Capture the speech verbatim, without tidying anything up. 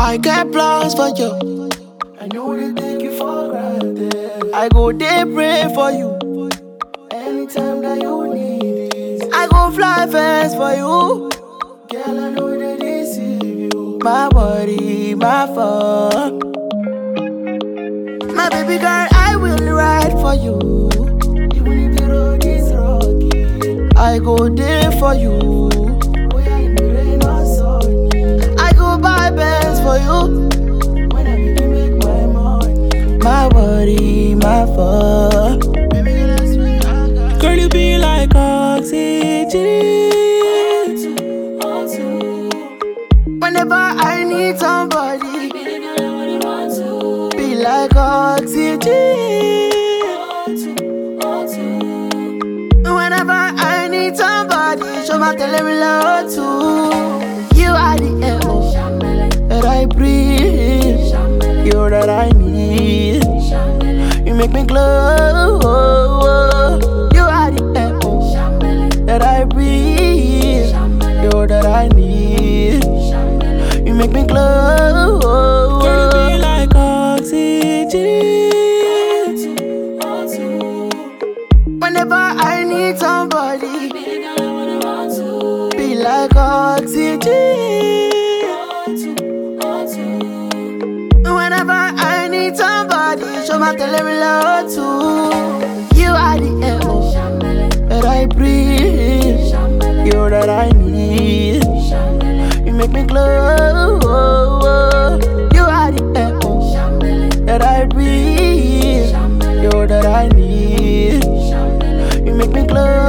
I get plans for you. I know they take you for granted. I go day pray for you. Anytime that you need it, I go fly fast for you. girl, I know they deceive you. My body, my phone. My baby girl, I will ride for you. Even if the road is rocky, I go there for you. we are in the rain or sunny. I go buy bands for you. When I begin make my money, My body, my phone. baby, girl, I swear I got Girl, you be like oxygen. all to. Whenever I need somebody, Baby, girl, I wanna want to. be like oxygen. All to, all to. Whenever I need somebody, show my tell me love too. You are the air oh, Shambele, that I breathe. shambele, You're that I need. shambele, You make me glow. You are the air oh, shambele, that I breathe. shambele, You're that I need. shambele. You make me glow. Girl, you be like oxygen. All to. Whenever I need somebody, Baby, girl, I wanna want to. be like oxygen. All to, all to. Whenever I need somebody, show my tell me love too. You are the air oh, Shambele, that I breathe. shambele, You're that I need. shambele, You make me glow. You are the air oh, shambele, that I breathe. shambele, You're that I need. shambele. You make me glow.